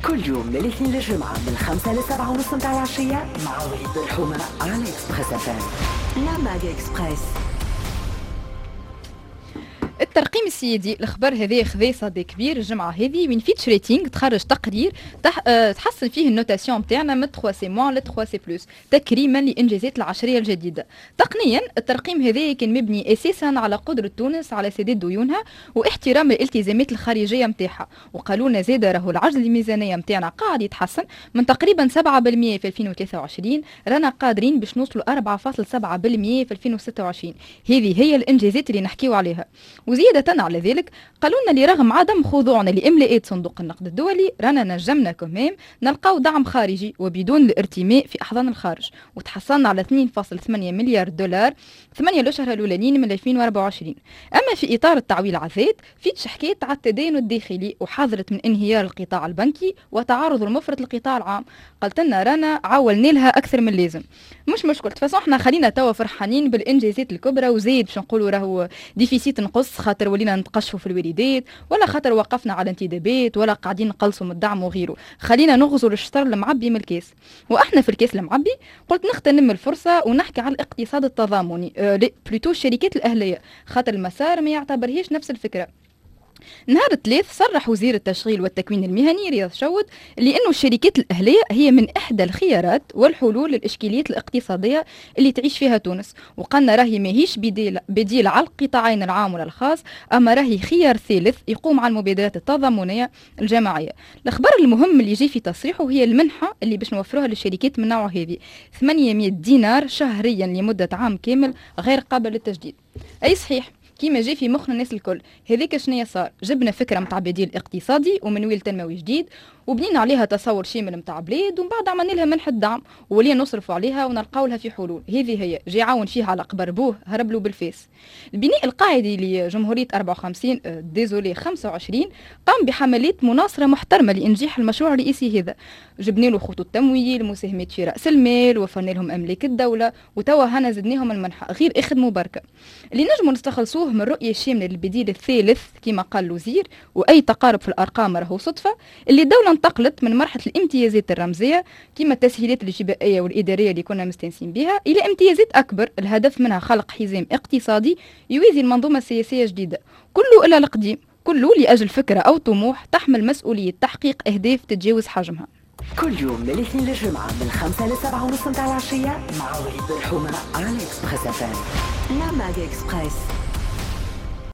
كل يوم من الاثنين للجمعة من 5 ل 7 ونص متاع العشية مع وليد بن حومة على إكسبريس FM. لا ماجي إكسبريس. الترقيم السيادي الخبر هذا خذا صدى كبير الجمعه هذه من فيتش ريتينغ تخرج تقرير تحسن فيه النوتاسيون نتاعنا من 3 سي موان ل 3 سي بلس تكريما لانجازات العشريه الجديده. تقنيا الترقيم هذا كان مبني اساسا على قدره تونس على سداد ديونها واحترام الالتزامات الخارجيه نتاعها، وقالوا لنا زاد راهو العجز الميزانيه نتاعنا قاعد يتحسن من تقريبا 7% في 2023 رانا قادرين باش نوصلوا 4.7% في 2026. هذه هي الانجازات اللي نحكيو عليها. وزيادة على ذلك قالوا لنا اللي رغم عدم خضوعنا لإملاءات صندوق النقد الدولي رانا نجمنا كمان نلقاو دعم خارجي وبدون الارتماء في أحضان الخارج، وتحصلنا على 2.8 مليار دولار 8 الأشهر الأولانيين من 2024. أما في إطار التعويل على الذات فيتش حكيت على التدين الداخلي وحذرت من انهيار القطاع البنكي وتعارض المفرط للقطاع العام. قلت لنا رانا عولنا لها أكثر من اللازم. مش مشكل تفاصيل احنا خلينا توا فرحانين بالإنجازات الكبرى، وزيد باش نقولوا راهو ديفيسيت نقص خاطر ولينا نتقشفوا في الوالدات، ولا خاطر وقفنا على انتدابات، ولا قاعدين نقلصوا من الدعم وغيره. خلينا نغزوا الشطر المعبي من الكاس، واحنا في الكاس المعبي قلت نغتنم الفرصه ونحكي على الاقتصاد التضامني بلوتو الشركات الاهليه، خاطر المسار ما يعتبرهاش نفس الفكره. نهار الثلاث صرح وزير التشغيل والتكوين المهني رياض شود لأنه الشركات الأهلية هي من إحدى الخيارات والحلول للإشكاليات الاقتصادية اللي تعيش فيها تونس، وقالنا راهي ماهيش بديل على القطاعين العام ولا الخاص، أما راهي خيار ثالث يقوم على المبادرات التضامنية الجماعية. الأخبار المهم اللي يجي في تصريحه هي المنحة اللي باش نوفروها للشركات من نوع هذه 800 دينار شهريا لمدة عام كامل غير قابل للتجديد. أي صحيح كيما جاي في مخنا الناس الكل هذيك شنية صار، جبنا فكره متاع بديل اقتصادي ومنويل تنموي جديد وبنينا عليها تصور شامل متاع بلاد، ومن بعد عملنا لها منحة دعم ولينا نصرفوا عليها ونلقاو لها في حلول. هذه هي جي عاون فيها على قبر بوه هرب له بالفاس. البناء القاعدي لجمهوريه 54 ديزولي 25 قام بحملات مناصره محترمه لانجاح المشروع الرئيسي هذا. جبنا له خطوط تمويل، مساهمات في راس المال، وفرنا لهم املاك الدوله، وتوا هنا زدناهم المنحه غير اخدموا بركه. اللي نجموا نستخلصوه من الرؤيه الشامله للبديل الثالث كما قال الوزير، واي تقارب في الارقام راهو صدفه، اللي الدوله انتقلت من مرحله الامتيازات الرمزيه كما التسهيلات الاجتماعيه والاداريه اللي كنا مستانسين بها الى امتيازات اكبر الهدف منها خلق حزام اقتصادي يوازي المنظومه السياسيه الجديده، كله الا القديم، كله لاجل فكره او طموح تحمل مسؤوليه تحقيق اهداف تتجاوز حجمها. كل يوم من الاثنين للجمعة من 5 ل 7 ونص متاع العشية مع وليد بن حومة على إكسبريس FM. لا ماجي إكسبريس.